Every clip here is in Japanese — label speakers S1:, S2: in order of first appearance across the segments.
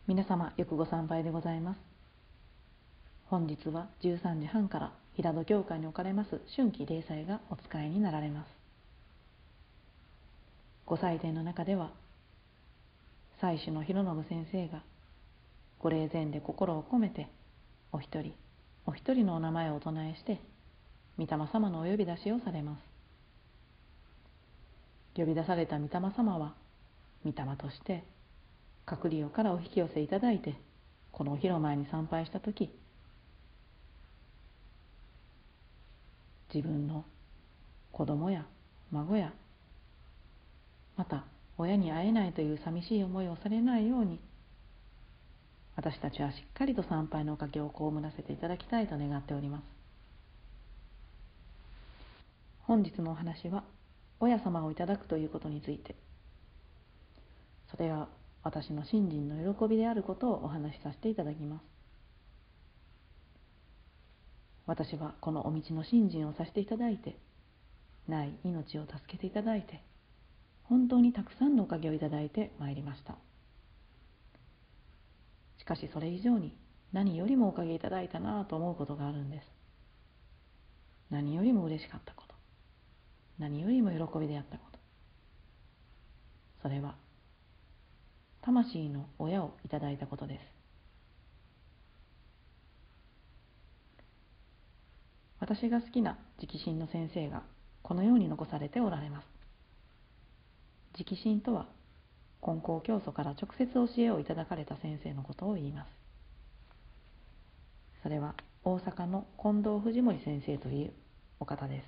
S1: 皆様よくご参拝でございます。本日は13時半から平戸教会に置かれます春季例祭がお使いになられます。ご祭典の中では祭司の広信先生がご霊前で心を込めてお一人お一人のお名前をお唱えして御霊様のお呼び出しをされます。呼び出された御霊様は御霊として閣僚からお引き寄せいただいてこのお広前に参拝したとき、自分の子供や孫やまた親に会えないという寂しい思いをされないように、私たちはしっかりと参拝のおかげを被らせていただきたいと願っております。本日のお話は親様をいただくということについて、それは私の信心の喜びであることをお話しさせていただきます。私はこのお道の信心をさせていただいて、ない命を助けていただいて、本当にたくさんのおかげをいただいてまいりました。しかしそれ以上に何よりもおかげいただいたなと思うことがあるんです。何よりも嬉しかったこと、何よりも喜びであったこと、それは魂の親をいただいたことです。私が好きな直心の先生がこのように残されておられます。直心とは金光教祖から直接教えをいただかれた先生のことを言います。それは大阪の近藤藤森先生というお方です。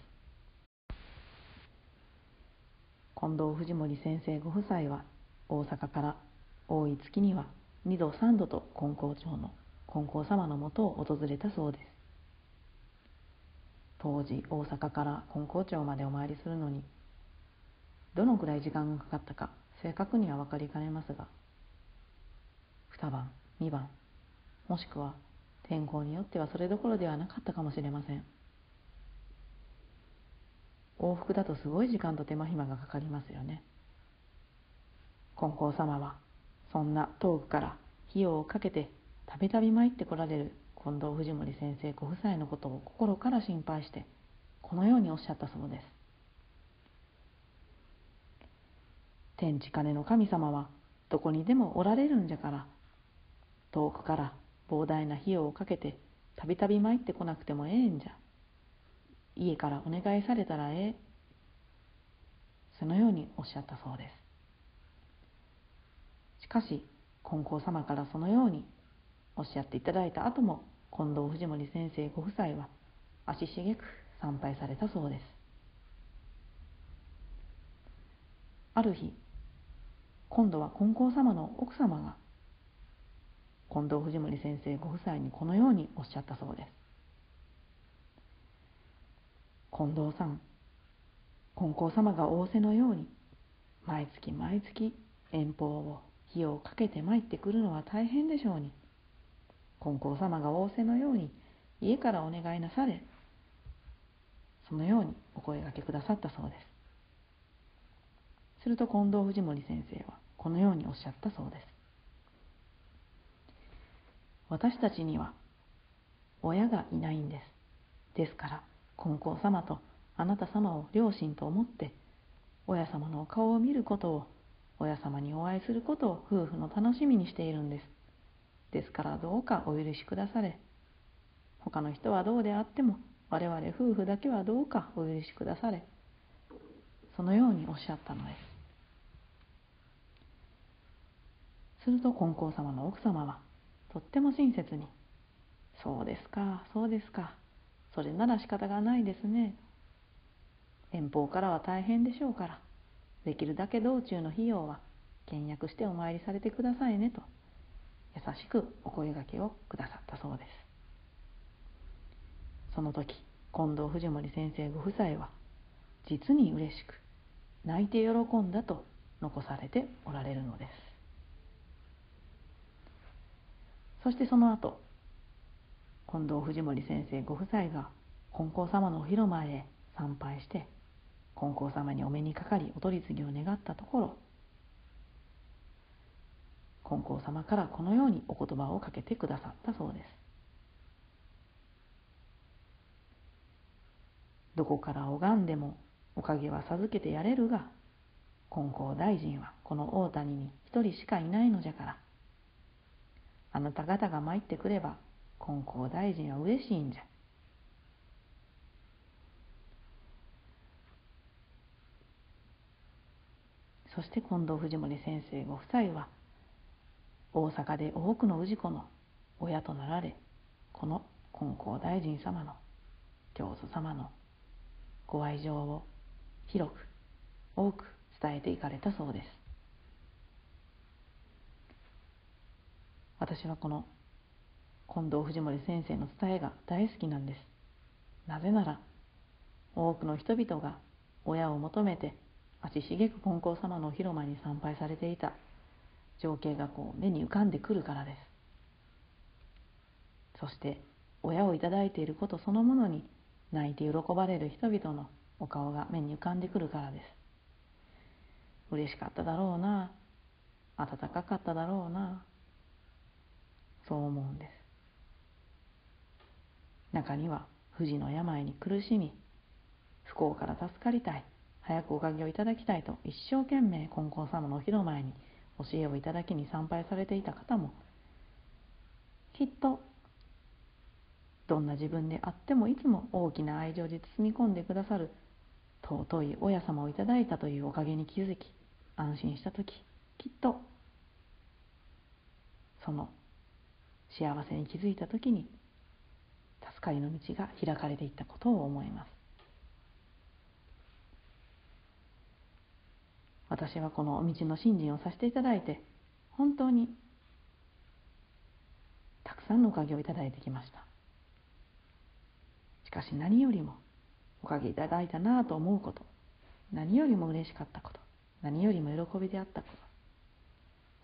S1: 近藤藤森先生ご夫妻は大阪から多い月には2度3度と金光町の金光様のもとを訪れたそうです。当時大阪から金光町までお参りするのにどのくらい時間がかかったか正確には分かりかねますが、2晩2晩もしくは天候によってはそれどころではなかったかもしれません。往復だとすごい時間と手間暇がかかりますよね。金光様はそんな遠くから費用をかけてたびたび参ってこられる近藤藤森先生ご夫妻のことを心から心配してこのようにおっしゃったそうです。天地金の神様はどこにでもおられるんじゃから、遠くから膨大な費用をかけてたびたび参ってこなくてもええんじゃ。家からお願いされたらええ。そのようにおっしゃったそうです。しかし金光様からそのようにおっしゃっていただいた後も近藤藤森先生ご夫妻は足しげく参拝されたそうです。ある日、今度は金光様の奥様が近藤藤森先生ご夫妻にこのようにおっしゃったそうです。近藤さん、金光様が仰せのように毎月毎月遠方を費用をかけて参ってくるのは大変でしょうに、金光様が仰せのように家からお願いなされ、そのようにお声掛けくださったそうです。すると近藤藤森先生はこのようにおっしゃったそうです。私たちには親がいないんです。ですから金光様とあなた様を両親と思って親様のお顔を見ることを、親様にお会いすることを夫婦の楽しみにしているんです。ですからどうかお許しくだされ。他の人はどうであっても我々夫婦だけはどうかお許しくだされ。そのようにおっしゃったのです。すると金光様の奥様はとっても親切に、そうですか、そうですか、それなら仕方がないですね。遠方からは大変でしょうから、できるだけ道中の費用は倹約してお参りされてくださいねと優しくお声掛けをくださったそうです。その時近藤藤森先生ご夫妻は実に嬉しく泣いて喜んだと残されておられるのです。そしてその後、近藤藤森先生ご夫妻が金光様のお広間へ参拝して金光様にお目にかかりお取り次ぎを願ったところ、 金光様からこのようにお言葉をかけてくださったそうです。どこから拝んでもおかげは授けてやれるが、金光大臣はこの大谷に一人しかいないのじゃから、あなた方が参ってくれば金光大臣は嬉しいんじゃ。そして近藤藤森先生ご夫妻は大阪で多くの氏子の親となられ、この金光大臣様の教祖様のご愛情を広く多く伝えていかれたそうです。私はこの近藤藤森先生の伝えが大好きなんです。なぜなら多くの人々が親を求めて足しげく金光様のお広間に参拝されていた情景が目に浮かんでくるからです。そして親をいただいていることそのものに泣いて喜ばれる人々のお顔が目に浮かんでくるからです。嬉しかっただろうな、温かかっただろうな、そう思うんです。中には不治の病に苦しみ、不幸から助かりたい、早くおかげをいただきたいと一生懸命金光様のお広前に教えをいただきに参拝されていた方も、きっとどんな自分であってもいつも大きな愛情で包み込んでくださる尊い親様をいただいたというおかげに気づき安心したとき、きっとその幸せに気づいたときに助かりの道が開かれていったことを思います。私はこの道の信心をさせていただいて本当にたくさんのおかげをいただいてきました。しかし何よりもおかげいただいたなぁと思うこと、何よりも嬉しかったこと、何よりも喜びであったこと、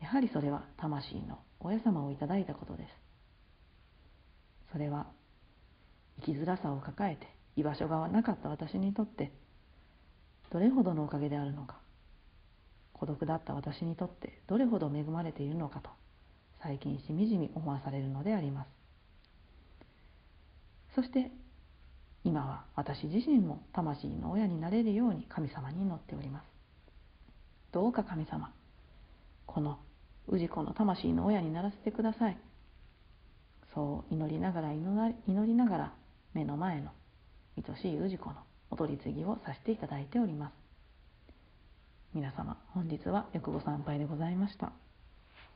S1: やはりそれは魂の親様をいただいたことです。それは生きづらさを抱えて居場所がなかった私にとってどれほどのおかげであるのか、孤独だった私にとってどれほど恵まれているのかと最近しみじみ思わされるのであります。そして今は私自身も魂の親になれるように神様に祈っております。どうか神様、この氏子の魂の親にならせてください。そう祈りながら目の前の愛しい氏子のお取り次ぎをさせていただいております。皆様、本日はよくご参拝でございました。